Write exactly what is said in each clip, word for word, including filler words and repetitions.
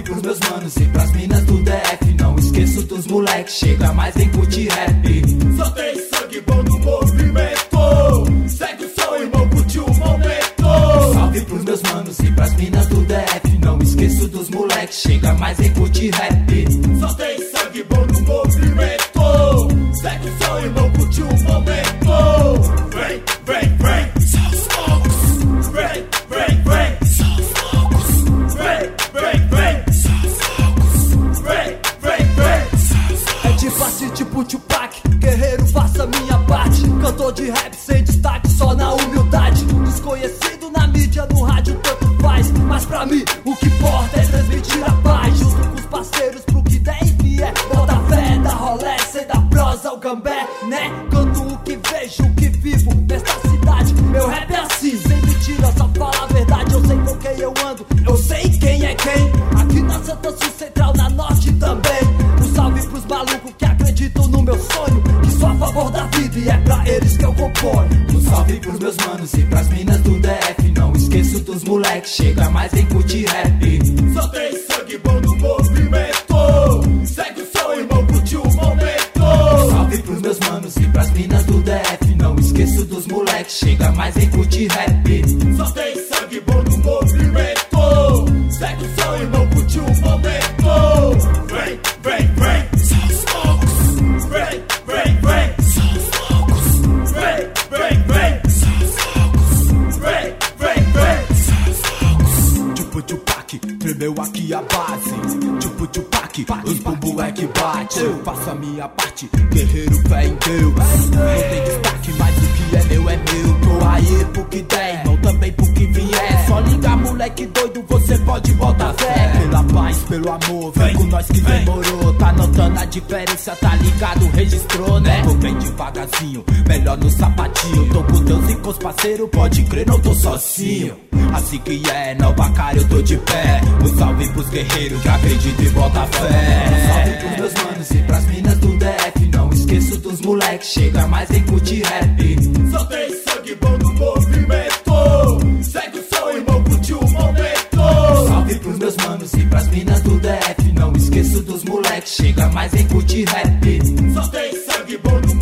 pros meus manos e pras minas do D F. Não esqueço dos moleques, chega mais vem curtir rap. Só tem sangue bom no movimento. Segue o som, irmão, curte o momento. Salve pros meus manos e pras minas do D F. Não esqueço dos moleques, chega mais vem curtir rap. Só tem sangue bom no movimento. Segue o som, irmão, curte o momento. Vem, vem, vem, são os loucos. Vem, vem, vem, são os loucos. Vem, vem, vem, são os loucos. Vem, vem, vem, são os loucos. É de face tipo Tupac, guerreiro, faça minha parte. Cantor de rap sem destaque, só na humildade. Desconhecido na mídia, no rádio tanto faz. Mas pra mim, o que importa é transmitir a paz. Junto com os parceiros pro que der e vier. Bota fé, da rolé, sei da prosa, o gambé, né? Canto o que vejo, o que vivo nesta cidade. Meu rap é assim, sem mentira, só fala a verdade. Eu sei com quem eu ando, eu sei quem é quem. Aqui na Santa Sul Central, na Norte também. Um salve pros malucos que acreditam no meu sonho, que sou a favor da vida e é pra eles que eu componho. Um salve pros meus manos e pras minas do D F. Não esqueço dos moleques, chega mais vem curtir rap. Só tem sangue bom no movimento. Segue o som, irmão, curte o momento. Salve pros meus manos e pras minas do D F. Não esqueço dos moleques, chega mais vem curtir rap. Só tem sangue bom no movimento. Segue o som, irmão, curte o momento. Vem, vem, vem, são os loucos. Vem, vem, vem, são os loucos. Vem, vem, vem, são os loucos. Vem, vem, vem, são os loucos. Tipo Tupac, tremeu aqui a base. Tipo Tupac, os bumbum é que bate. Eu faço a minha parte, guerreiro fé em Deus. Não tem destaque, mas o que é meu é meu. Tô aí pro que der, irmão, também pro que vier. Só liga, moleque doido, você pode botar fé. Pela paz, pelo amor, vem com nós que demorou. Tá notando a diferença, tá ligado, registrou, né? Tô bem devagarzinho, melhor no sapatinho. Tô com Deus e com os parceiros, pode crer, não tô sozinho. Assim que é, nova cara, eu tô de pé. Um salve pros guerreiros que acreditam e bota fé. Um salve pros meus manos e pras minas do D F. Não esqueço dos moleques, chega mais vem curtir rap. Só tem sangue bom no movimento. Segue o som, irmão, curte o momento. Salve pros meus manos e pras minas do D F. Não esqueço dos moleques, chega mais vem curtir rap. Só tem sangue bom no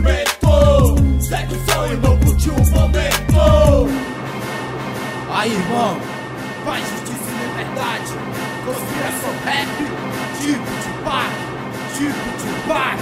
movimento. Segue o som, irmão, curte o momento. Aí, irmão, paz, justiça e liberdade. Conspiração rap, tipo Tupac, tipo Tupac.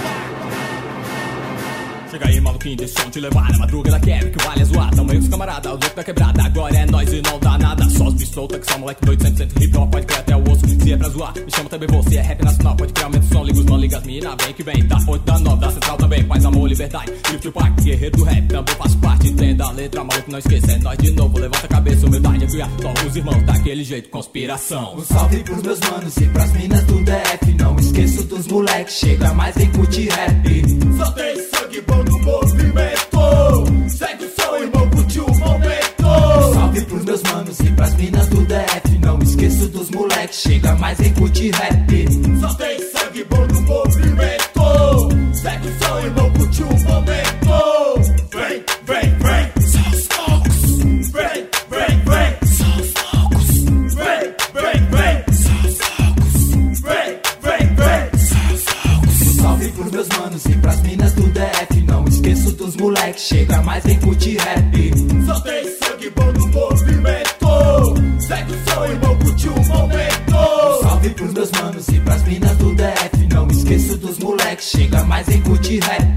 Chega aí, maluquinho, desse som te levar na madruga da quebra, que vale a zoar. Tamo aí os camarada, o louco da quebrada. Agora é nós e não dá nada. Só os bichos solta, que só moleque doido, cem por cento hip hop, pode crer até o osso. Se é pra zoar, me chama também você. É rap nacional, pode criar aumento o som. Liga os mãos, liga as mina, vem que vem. Da oito, da nove, da central também. Paz, amor, liberdade. Tipo Tupac, guerreiro do rap, também faço parte. Entenda a letra, maluco, não esqueça. É nós de novo, levanta a cabeça, humildade é criar. Só os irmãos, daquele jeito, conspiração. Um salve pros meus manos e pras minas do D F. Não esqueço dos moleques, chega mais vem curtir rap. Só tem sangue bom no movimento. Segue o som, irmão, curte o momento. Salve pros meus manos e pras minas do D F. Não esqueço dos moleques, chega mais vem curtir rap. Só tem sangue bom no movimento. Segue o som, irmão, curte o momento. Vem, vem, vem, são os loucos. Vem, vem, vem, são os loucos. Vem, vem, vem, são os loucos. Vem, vem, vem, são os loucos. Salve pros meus manos e pras minas do D F. Não esqueço dos moleques, chega mais vem curtir rap. Só tem sangue bom no movimento. Segue o som, irmão, curte o momento. Salve pros meus manos e pras minas do D F. Não esqueço dos moleques, chega mais vem curtir rap.